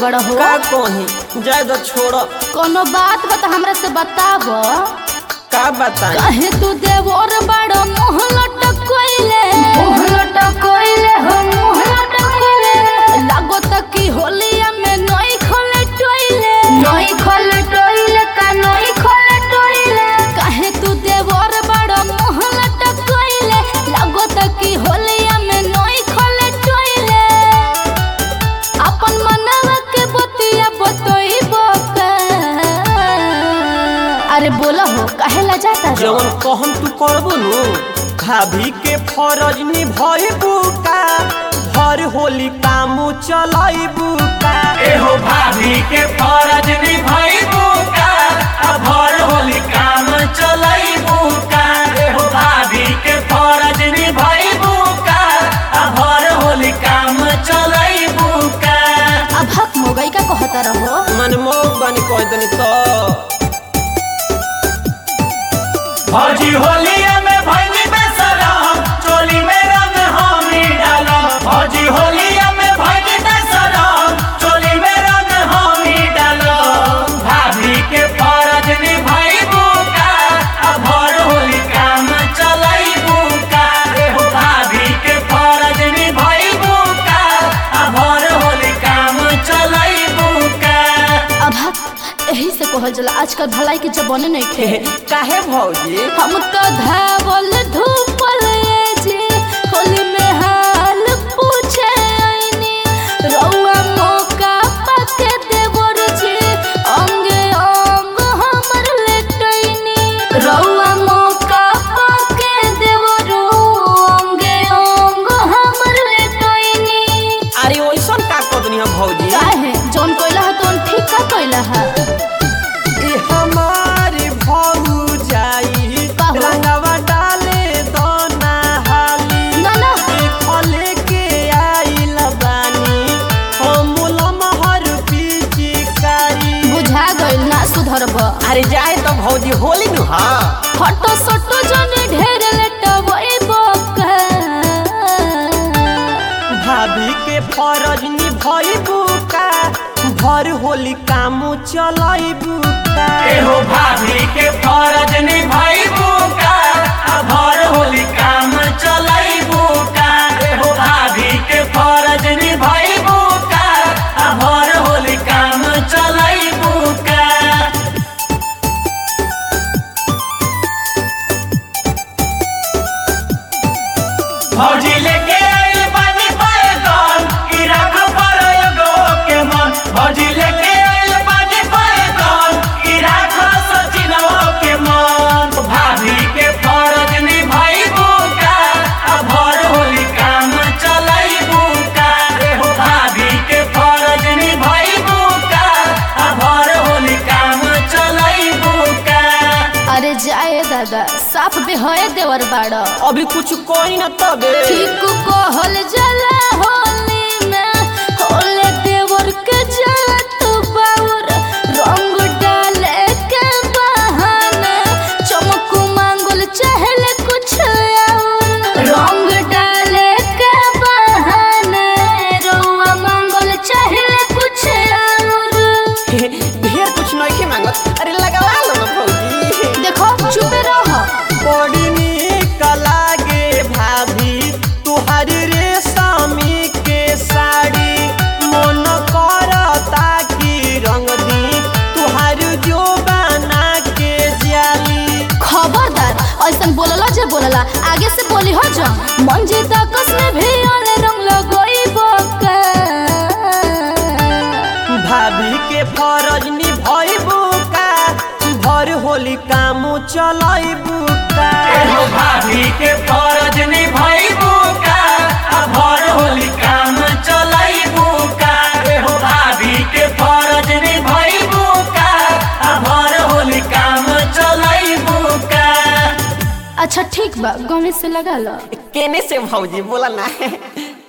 बड़ा हो का कहीं जाए तो छोड़। कोनो बात बता हमरा से बताव। का बताई कहे तू देवर बड़ा मुँह लटकइले हो मुँह लटकइले लागो तक की होलिया में नई खोले टोइले का नई खोले टोइले। कहे तू देवर बड़ा मुँह लटकइले लागो तक की होलिया में नई खोले टोइले। अपन मनवा के बतिया बतइबो का। अरे बोला हो काहे ला जाता जवन कहम तू करबो नु भाभी के फरज निभाइबू का भर होली काम चलाइबू का। एहो भाभी के फरज निभाइबू का भर होली काम चलाइबू का। एहो भाभी के फरज निभाइबू का भर होली काम चलाइबू का। अब हक मोगई का कहता रहो मन मोग बनी कह दनी तो भौजी होलिया में भइली बेसरम चोली में रंग हमी डालम। भौजी होलिया में भइली बेसरम चोली में रंग हमी डालम। भाभी के फरज निभाइबू का भर होली काम चलाइबू का। एहो भाभी के फरज निभाइबू का भर होली काम चलाइबू का। अब हक यही से कहल जला आजकल भलाई के जमाने नहीं खे। काहे भौजी हम तो धावल धूपल जी होली में हाल पूछे आईनी रउआ मौका पाके देवर जी अंगे अंग हमर लेटैनी। रउआ मौका पाके देवर अंगे अंग हमर लेटैनी। अरे ओइसन का कदनी है भौजी काहे जौन कोइला है तो ठीक का कोइला है। ई हमारी भौजाई बाबू। रंगवा डाले दोना हाली ना ना खले के आइल बानी हम लमहर पिचकारी। बुझा गइल ना सुधरब। अरे जाए तो भौजी होली नु हां हटो सटो जने ढेर लेटवइबो का। भाभी के फरज निभाइबू का भर होली काम चलाइबू का। एहो भाभी के फरज निभाइबू का भर होली काम चलाइबू का। एहो भाभी के फरज निभाइबू का भर होली काम चलाइबू का। भौजी लेके आइल बानी बैगन ई राख परगो के मन। भौजी लेके आइल बानी बैगन ई राख सचिनवा के मन। भाभी के फरज निभाइबू का भर होली काम चलाइबू का। एहो भाभी के फरज निभाइबू का भर होली काम चलाइबू का। अरे जाए दादा साफ बेहय देवर बाड़ा। अभी कुछ कोई न तबे ठीक कहल जला होली में होले देवर के जात बाउर रंग डाले के बहाने चमक मांगल चहले कुछ और। रंग डाले के बहाने रउआ मांगल चहले कुछ और। ढेर कुछ नहीं के मांगत। अरे लगवा लो ना भौजी देखो चुप रह। बड़ी नीक लागे भाभी तुहारी रेशमी के साड़ी मन करता कि रंग दी तुहारी जो बना के जाली। खबरदार ऐसन बोलला जे बोलला आगे से बोली हो जा। मंजित आकाश में भी अरे रंग लगइबो का। भाभी के फरज निभाइबू का भर होली काम चलाइबू का। एहो भाभी के फरज निभाइबू का भर होली काम चलाइबू का। एहो भाभी के फरज निभाइबू का भर होली काम चलाइबू का। अच्छा ठीक बा गमे से लगा लो। केने से भौजी बोला ना